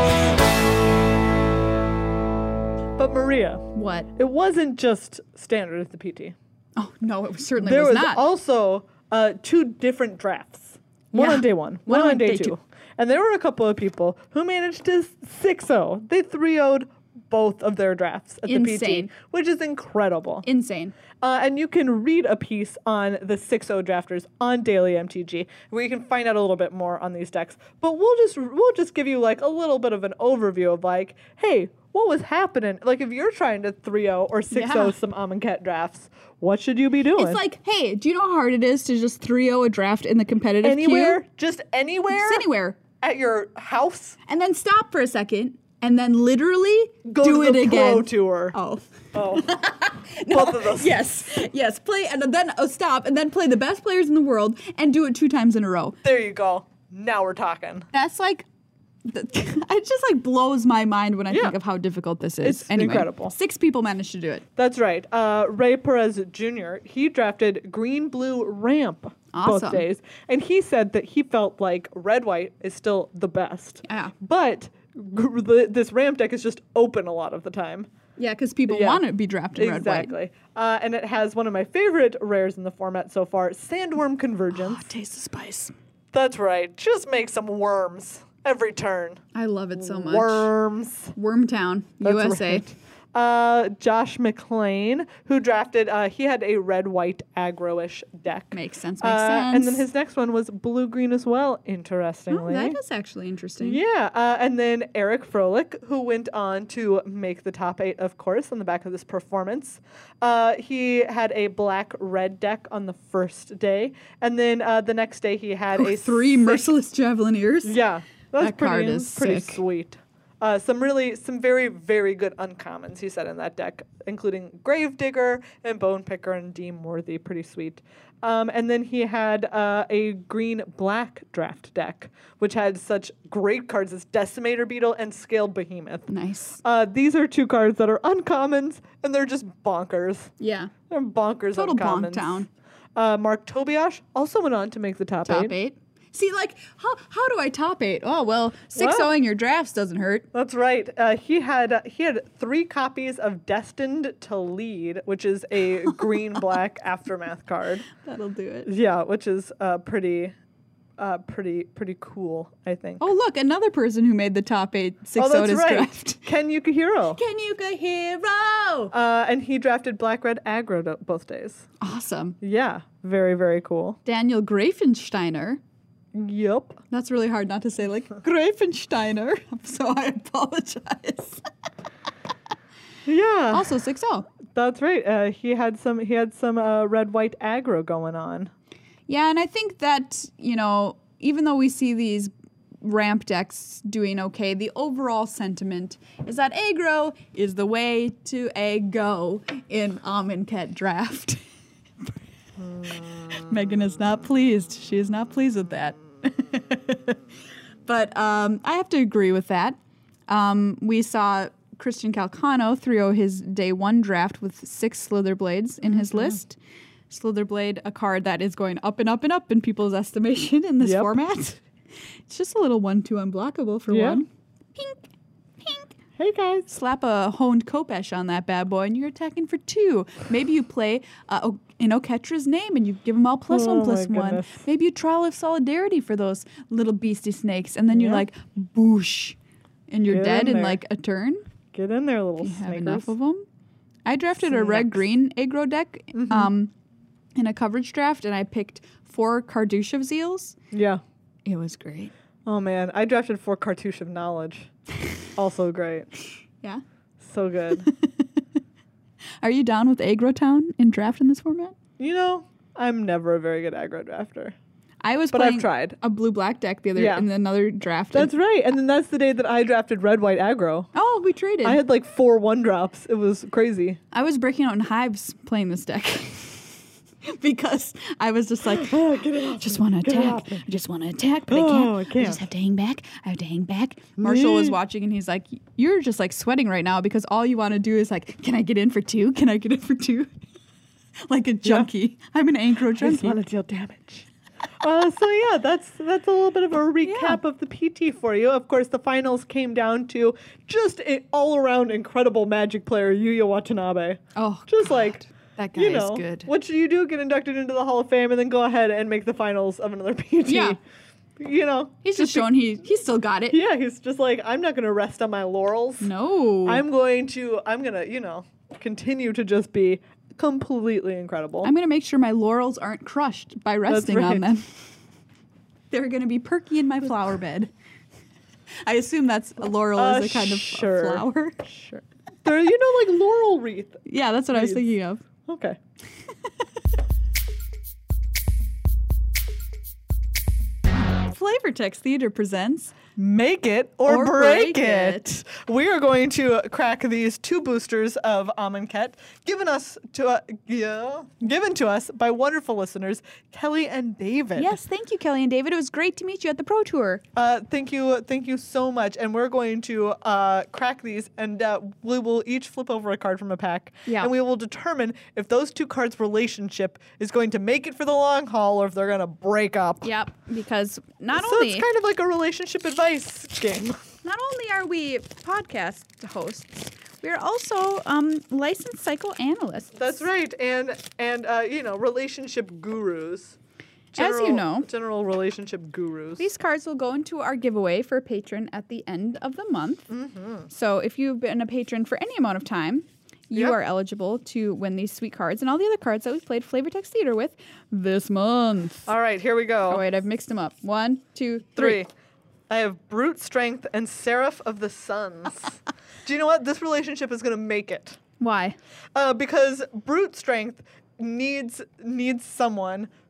But Maria, What? it wasn't just standard at the P T. Oh, no, it certainly There was, was not. also uh, two different drafts. One Yeah. on day one, one, on day, two. And there were a couple of people who managed to six oh. They three oh'd both of their drafts at the Insane. P T, which is incredible. Insane. Uh, and you can read a piece on the six oh drafters on Daily M T G, where you can find out a little bit more on these decks. But we'll just we'll just give you like a little bit of an overview of like, hey, what was happening? Like if you're trying to three oh or six oh Yeah. some Amonkhet drafts, what should you be doing? It's like, hey, do you know how hard it is to just three oh a draft in the competitive anywhere, queue? just anywhere, Just anywhere. at your house. And then stop for a second, and then literally Go do to it the again. Pro Tour. Oh. Oh, both of those. Yes, yes. Play and then oh, stop, and then play the best players in the world and do it two times in a row. There you go. Now we're talking. That's like, th- it just like blows my mind when I Yeah. think of how difficult this is. It's Anyway, incredible. Six people managed to do it. That's right. Uh, Ray Perez Junior, he drafted green blue ramp Awesome. both days. And he said that he felt like red white is still the best. Yeah. But gr- the, this ramp deck is just open a lot of the time. Yeah, because people Yeah. want to be drafted red white. Exactly. Uh, and it has one of my favorite rares in the format so far, Sandworm Convergence. Oh, taste the spice. That's right. Just make some worms every turn. I love it so much. Worms. Wormtown, That's U S A. right. Uh, Josh McClain, who drafted, uh, he had a red-white aggro-ish deck. Makes sense. Makes Uh, sense. And then his next one was blue-green as well, Oh, interestingly. that is actually interesting. Yeah, uh, and then Eric Froelich, who went on to make the top eight, of course, on the back of this performance. Uh, he had a black-red deck on the first day, and then uh, the next day he had a Three six- merciless javelineers. Yeah, that's That card pretty, is pretty sick. sweet. Uh, some really, some very, very good uncommons he said in that deck, including Gravedigger and Bone Picker and Deem Worthy. Pretty sweet. Um, and then he had uh, a green-black draft deck, which had such great cards as Decimator Beetle and Scaled Behemoth. Nice. Uh, these are two cards that are uncommons, and they're just bonkers. Yeah. They're bonkers Total uncommons. bonk town. Uh, Mark Tobiash also went on to make the top, Top eight. eight. See, like, how how do I top eight? Oh, well, six Well- ohing your drafts doesn't hurt. That's right. Uh, he had uh, he had three copies of Destined to Lead, which is a green-black aftermath card. That'll do it. Yeah, which is uh, pretty, uh, pretty, pretty cool. I think. Oh, look, another person who made the top eight six Oh, that's ohs right. draft. Ken Yukihiro. Can you go hero? Uh, and he drafted Black Red Aggro do- both days. Awesome. Yeah, very very cool. Daniel Grafensteiner. Yep. That's really hard not to say, like, Grafensteiner. So I apologize. Yeah. Also six oh. That's right. Uh, he had some he had some uh, red white aggro going on. Yeah, and I think that, you know, even though we see these ramp decks doing okay, the overall sentiment is that aggro is the way to a go in Amonkhet draft. Megan is not pleased. She is not pleased with that. But um, I have to agree with that. Um, we saw Christian Calcano three oh his day one draft with six Slitherblades in his list. Slitherblade, a card that is going up and up and up in people's estimation in this Yep. format. It's just a little one two unblockable for Yeah. one. Pink, pink. Hey guys. Slap a honed Kopesh on that bad boy and you're attacking for two. Maybe you play uh, O- in Oketra's name and you give them all plus Oh one, plus my one. goodness. Maybe you Trial of Solidarity for those little beastie snakes and then you're Yeah. like, boosh. And you're Get dead in in there. like a turn. Get in there, little You have snakers. enough of them. I drafted a Snacks. red-green aggro deck Mm-hmm. um, in a coverage draft and I picked four Kardashev Zeals. Yeah. It was great. Oh man, I drafted four Cartouche of Knowledge. Also great. Yeah. So good. Are you down with Aggro Town in draft in this format? You know, I'm never a very good aggro drafter. I was But I've playing tried. a blue black deck the other Yeah. in another draft. That's right. And then that's the day that I drafted red white aggro. Oh, we traded. I I, had like four one drops. It was crazy. was breaking out in hives playing this deck. Because I was just like, Oh, get it off. just want to Get it off attack. me. I just want to attack, but I Oh, can't. I I, can't. just have to hang back. I have to hang back. Marshall was watching and he's like, you're just like sweating right now because all you want to do is like, can I get in for two? Can I get in for two? Like a junkie. I'm an aggro I just junkie. want to deal damage. uh, so yeah, that's that's a little bit of a recap of the P T for you. Of course, the finals came down to just an all-around incredible Magic player, Yuya Watanabe. Oh, Just God. like that guy you know, is good. what should you do? Get inducted into the Hall of Fame and then go ahead and make the finals of another P T. Yeah. You know, He's just showing he he still got it. yeah, he's just like, I'm not going to rest on my laurels. No. I'm going to, I'm going to, you know, continue to just be completely incredible. I'm going to make sure my laurels aren't crushed by resting on right. them. They're going to be perky in my flower bed. I assume that's a laurel Uh, is a kind of sure. a flower. Sure. They're, you know, like laurel wreath. Yeah, that's what I was Reeds. thinking of. Okay. Flavor Text Theater presents Make it or, Or break, break it. We are going to crack these two boosters of Amonkhet, given us to uh, yeah, given to us by wonderful listeners Kelly and David. Yes, thank you, Kelly and David. It was great to meet you at the Pro Tour. Uh, thank you, thank you so much. And we're going to uh, crack these, and uh, we will each flip over a card from a pack, Yeah. and we will determine if those two cards' relationship is going to make it for the long haul or if they're going to break up. Yep, because not so only it's kind of like a relationship advice game. not only are we podcast hosts, we are also um, licensed psychoanalysts. That's right, and and uh, you know, relationship gurus. As you know. general relationship gurus. These cards will go into our giveaway for a patron at the end of the month. Mm-hmm. So if you've been a patron for any amount of time, you Yep. are eligible to win these sweet cards and all the other cards that we've played Flavor Text Theater with this month. All right, here we go. Oh, wait, I've mixed them up. One, two, three. Three. I have Brute Strength and Seraph of the Suns. Do you know what? This relationship is going to make it. Why? Uh, because Brute Strength needs needs someone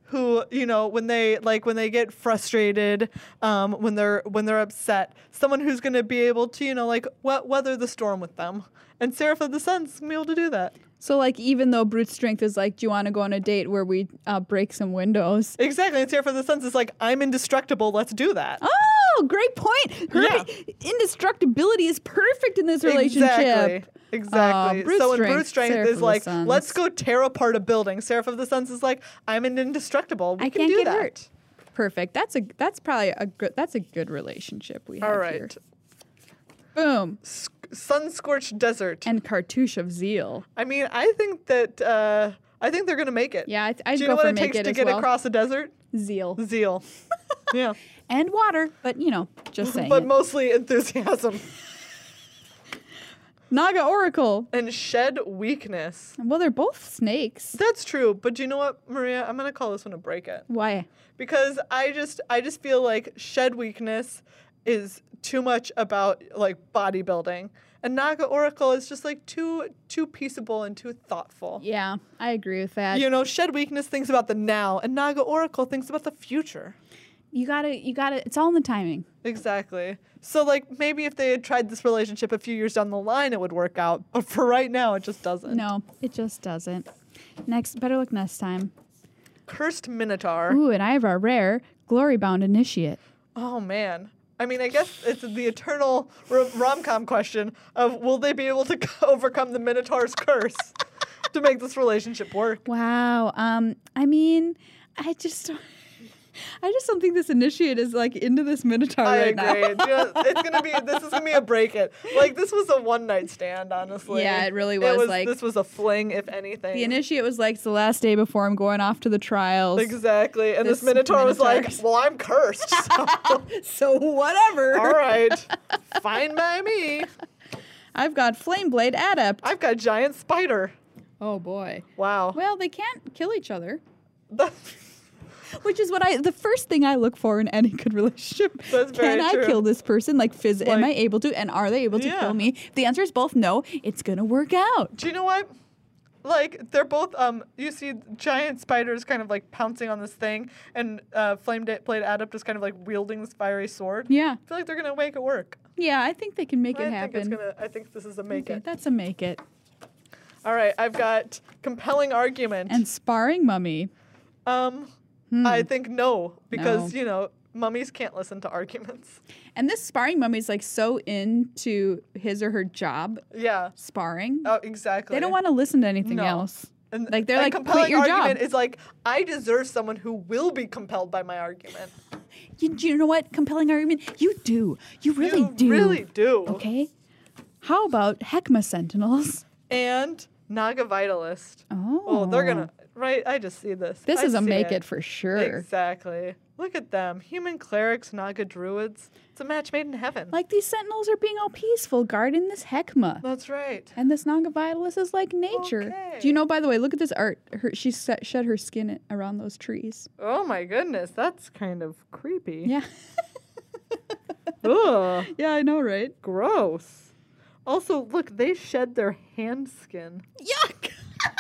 who, you know, when they like when they get frustrated, um, when they're when they're upset, someone who's going to be able to, you know, like we- weather the storm with them. And Seraph of the Sun's gonna be able to do that. So, like, even though brute strength is like, do you want to go on a date where we uh, break some windows? Exactly. And Seraph of the Sun's is like, I'm indestructible. Let's do that. Oh, great point. Her Yeah. indestructibility is perfect in this relationship. Exactly. Exactly. Uh, brute so when strength, brute strength Seraph is of the like, Suns. let's go tear apart a building. Seraph of the Suns is like, I'm an indestructible. We I can can't do get that. hurt. Perfect. That's a that's probably a good that's a good relationship we have All right. here. Boom. S- sun-scorched desert. And cartouche of zeal. I mean, I think that uh, I think they're gonna make it. Yeah, I th- I'd Do you go know what for it make takes it to as get well. across a desert? Zeal. Zeal. Yeah. And water, but you know, just saying. But it. mostly enthusiasm Naga Oracle. and shed weakness. Well, they're both snakes. That's true, but do you know what, Maria? I'm gonna call this one a break it Why? because I just I just feel like shed weakness is too much about like bodybuilding, and Naga Oracle is just like too too peaceable and too thoughtful. Yeah, I agree with that. You know, shed weakness thinks about the now, and Naga Oracle thinks about the future. You gotta, you gotta. It's all in the timing. Exactly. So, like, maybe if they had tried this relationship a few years down the line, it would work out. But for right now, it just doesn't. No, it just doesn't. Next, better look next time. Cursed Minotaur. Ooh, and I have our rare glory bound initiate. Oh, man. I mean, I guess it's the eternal ro- rom-com question of will they be able to overcome the Minotaur's curse to make this relationship work? Wow. Um, I mean, I just, I just don't think this initiate is like into this minotaur I right agree. now. You know, it's gonna be. This is gonna be a break it. Like this was a one night stand, honestly. Yeah, it really was, like- this was a fling, if anything. The initiate was like, it's the last day before I'm going off to the trials. Exactly. And this, This Minotaur was like, Minotaur. well, I'm cursed. So, So whatever. all right. Fine by me. I've got flame blade adept. I've got giant spider. Oh boy. Wow. Well, they can't kill each other. That's, Which is what I, the first thing I look for in any good relationship. That's Can very I true. kill this person? Like, phys- am I Like- able to? And are they able to Yeah. kill me? If the answer is both no, it's going to work out. do you know what? Like, they're both, um, you see giant spiders kind of like pouncing on this thing, and uh, Flame Da- Blade Adept is kind of like wielding this fiery sword. Yeah. I feel like they're going to make it work. Yeah, I think they can make I it think happen. it's gonna. I think this is a make Okay, it. that's a make it. All right, I've got compelling argument. And sparring mummy. um, Hmm. I think no because No. you know mummies can't listen to arguments. And this sparring mummy is like so into his or her job, Yeah. sparring. Oh, exactly. They don't want to listen to anything No. else. And, like, they're and like, compelling quit your job. argument is like I deserve someone who will be compelled by my argument. You, you know what? Compelling argument? You do. You really you do. really do. Okay. How about Heckma Sentinels? And Naga Vitalist. Oh. Oh, they're gonna right. I just see this. This I is a see make it for sure. Exactly. Look at them, human clerics, Naga druids. It's a match made in heaven. Like, these Sentinels are being all peaceful, guarding this Heckma. That's right. And this Naga Vitalist is like nature. Okay. Do you know, by the way, look at this art. Her, she set, shed her skin around those trees. Oh my goodness, that's kind of creepy. Yeah. Ugh, Yeah, I know, right? gross. Also, look, they shed their hand skin. Yuck!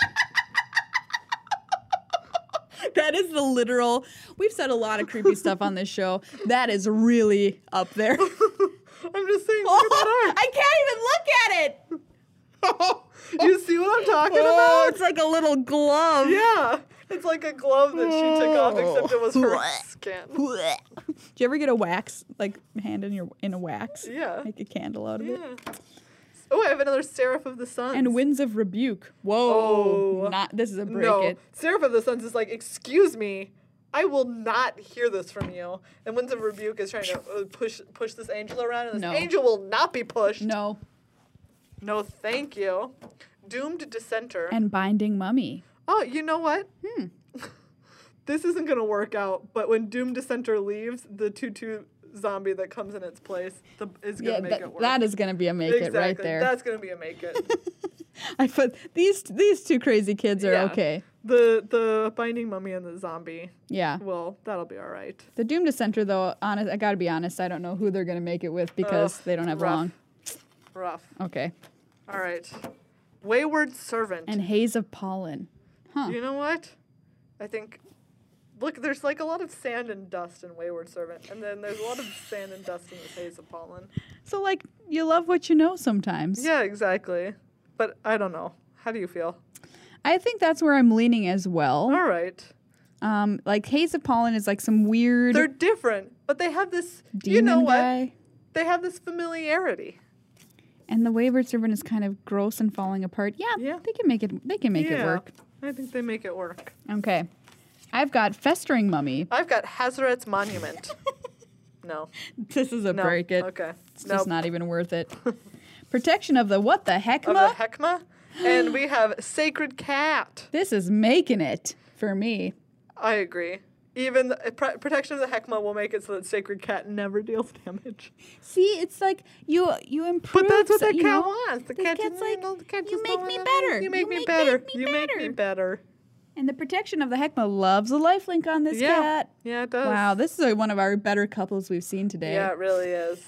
That is the literal. We've said a lot of creepy stuff on this show. That is really up there. I'm just saying, look at that I can't even look at it. art. You see what I'm talking Oh, about? it's like a little glove. Yeah. It's like a glove that she took off, except it was her skin. Do you ever get a wax, like hand in your in a wax? Yeah. Make a candle out of it. Yeah. Oh, I have another Seraph of the Suns. And winds of rebuke. Whoa. Oh. Not this is a break no, it. Seraph of the Suns is like, excuse me, I will not hear this from you. And Winds of Rebuke is trying to uh, push push this angel around, and this No. angel will not be pushed. No. No, thank you. Doomed Dissenter. And binding mummy. oh, you know what? Hmm. This isn't going to work out, but when Doomed Dissenter leaves, the two two zombie that comes in its place the, is going to Yeah, make that, it work. that is gonna be a make exactly. it right there. That's going to be a make it. I put these these two crazy kids are Yeah. okay. The the binding mummy and the zombie. Yeah. Well, that'll be all right. The Doom Dissenter, though, honest, I gotta be honest, I don't know who they're gonna make it with because Ugh, they don't have rough. long. Rough. Okay. All right. Wayward Servant. And Haze of Pollen. Huh. You know what? I think Look, there's like a lot of sand and dust in Wayward Servant, and then there's a lot of sand and dust in this Haze of Pollen. So, like, you love what you know sometimes. Yeah, exactly. But I don't know. How do you feel? I think that's where I'm leaning as well. All right. Um, like, Haze of Pollen is like some weird They're different, but they have this, demon you know what? guy. They have this familiarity. And the Wayward Servant is kind of gross and falling apart. Yeah, Yeah. they can make it. They can make yeah, it work. I think they make it work. Okay, I've got Festering Mummy. I've got Hazaret's Monument. No. This is a No. break it. Okay. It's Nope. just not even worth it. Protection of the what the heck? Of the Heckma. And we have Sacred Cat. This is making it for me. I agree. Even the, uh, pr- protection of the Heckma will make it so that Sacred Cat never deals damage. See, it's like you you improve. But that's what so- the you cat know, wants. The, the cat cat's just, like, you know, the cat "You just make don't me wanna- better. You make You me make- better. make me you make me better." better. And the protection of the Heckma loves a lifelink on this Yeah. cat. Yeah, it does. Wow, this is a, one of our better couples we've seen today. Yeah, it really is.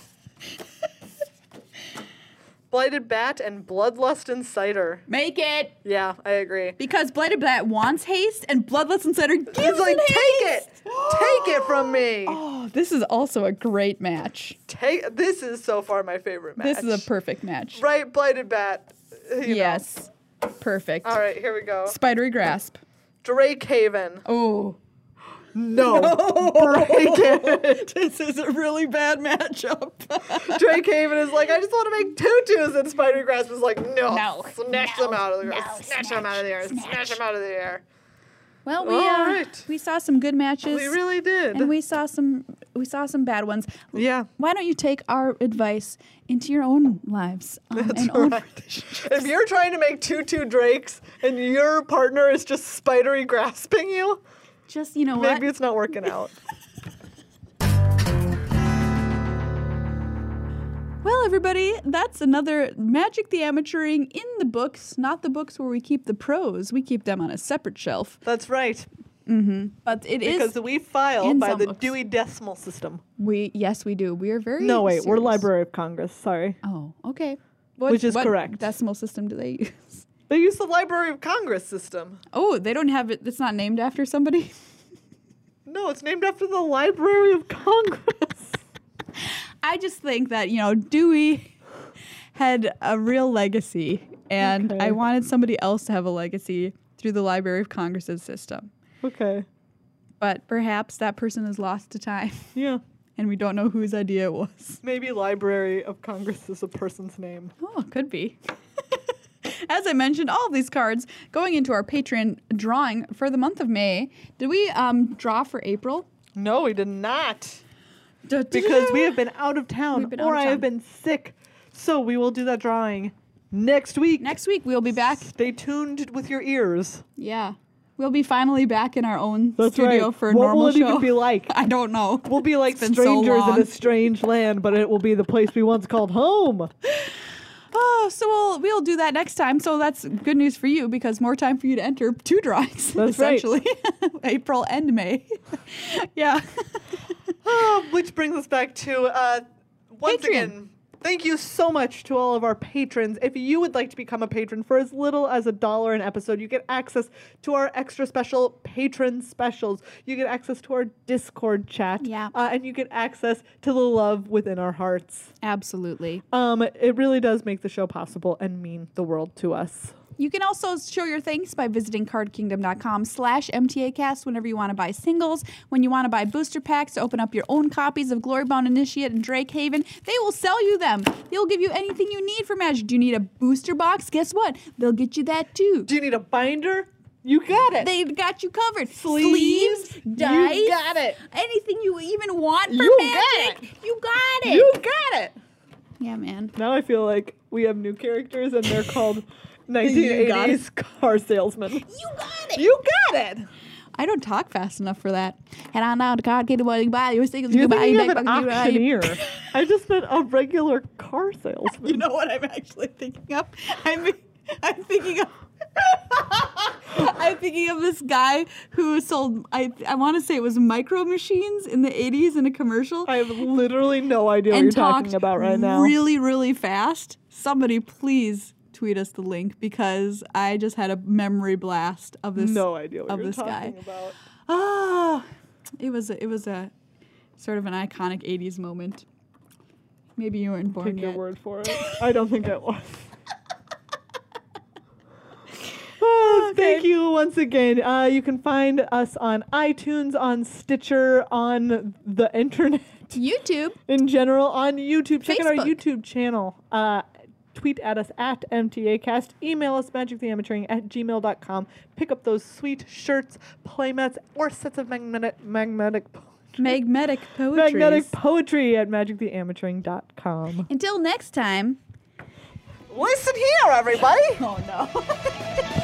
Blighted Bat and Bloodlust Inciter. Make it! Yeah, I agree. Because Blighted Bat wants haste and Bloodless Insider gives It's like, it take haste! it! Take it from me! Oh, this is also a great match. Take. This is so far my favorite match. This is a perfect match. Right, Blighted Bat. you know. Yes. Perfect. All right, here we go. Spidery Grasp. Drake Haven. Oh. No. Break it. This is a really bad matchup. Drake Haven is like, I just want to make tutus, and Spider Grasp is like, no, No, snatch no, them out of the air, no, snatch, them out of the air, snatch. snatch. them out of the air. Well, we All uh, right. we saw some good matches. We really did. and we saw some we saw some bad ones. yeah, Why don't you take our advice into your own lives um, that's and own right. If you're trying to make tutu drakes and your partner is just spidery grasping you, just you know what? maybe it's not working out. Well, everybody, that's another Magic the Amateuring in the books, not the books where we keep the pros. We keep them on a separate shelf. That's right. Mm-hmm. But it is Because we file in by some the books. Dewey Decimal System. we yes we do. We are very No, wait, we're serious. Library of Congress. Sorry. Oh, okay. What, Which is what correct. decimal system do they use? They use the Library of Congress system. Oh, they don't have it. It's not named after somebody. No, it's named after the Library of Congress. I just think that you know Dewey had a real legacy, and Okay. I wanted somebody else to have a legacy through the Library of Congress's system. Okay. But perhaps that person is lost to time, Yeah. and we don't know whose idea it was. Maybe Library of Congress is a person's name. Oh, could be. As I mentioned, all of these cards going into our Patreon drawing for the month of May. Did we um, draw for April? No, we did not. Because we have been out of town, We've been out or of I town. have been sick. So we will do that drawing next week. Next week we'll be back. Stay tuned with your ears. Yeah. We'll be finally back in our own That's studio right. for a what normal will it show. even be like? I don't know. We'll be like It's been so strangers in long. a strange land, but it will be the place we once called home. Oh, so we'll we'll do that next time. So that's good news for you because more time for you to enter two drawings That's right. essentially, April and May. Yeah. Oh, which brings us back to uh, once Patreon. again. Thank you so much to all of our patrons. If you would like to become a patron for as little as a dollar an episode, you get access to our extra special patron specials. You get access to our Discord chat. Yeah. Uh, and you get access to the love within our hearts. Absolutely. Um, it really does make the show possible and mean the world to us. You can also show your thanks by visiting cardkingdom.com slash MTAcast whenever you want to buy singles. When you want to buy booster packs to open up your own copies of Glorybound Initiate and Drake Haven, they will sell you them. They'll give you anything you need for Magic. Do you need a booster box? Guess what? They'll get you that too. Do you need a binder? You got it. They got you covered. Sleeves? Sleeves, You dice, got it. anything you even want for You got Magic. You got it. You got it. yeah, man. Now I feel like we have new characters and they're called nineteen eighties car salesmen. You got it. You got it. I don't talk fast enough for that. Head on down to Card Kingdom while you buy your singles. You're you buy thinking your of an back- you buy- auctioneer. I just meant a regular car salesman. You know what I'm actually thinking of? I'm, I'm thinking of. I'm thinking of this guy who sold. I I want to say it was micro machines in the eighties in a commercial, I have literally no idea what and you're talked talking about right now. really really fast. Somebody please tweet us the link because I just had a memory blast of this. no idea what of you're this guy. talking about. Ah, it was a, it was a sort of an iconic eighties moment. Maybe you weren't born Take yet. your word for it. I don't think it was. Oh, Okay. Thank you once again. Uh, you can find us on iTunes, on Stitcher, on the internet YouTube. in general, on YouTube. Check out our Facebook. YouTube channel. Uh, tweet at us at M T A cast. Email us magictheamateuring at gmail dot com. Pick up those sweet shirts, playmats, or sets of magnetic magnetic Magnetic poetry. magnetic poetry at magic the amateuring dot com. Until next time. Listen here, everybody. Oh no.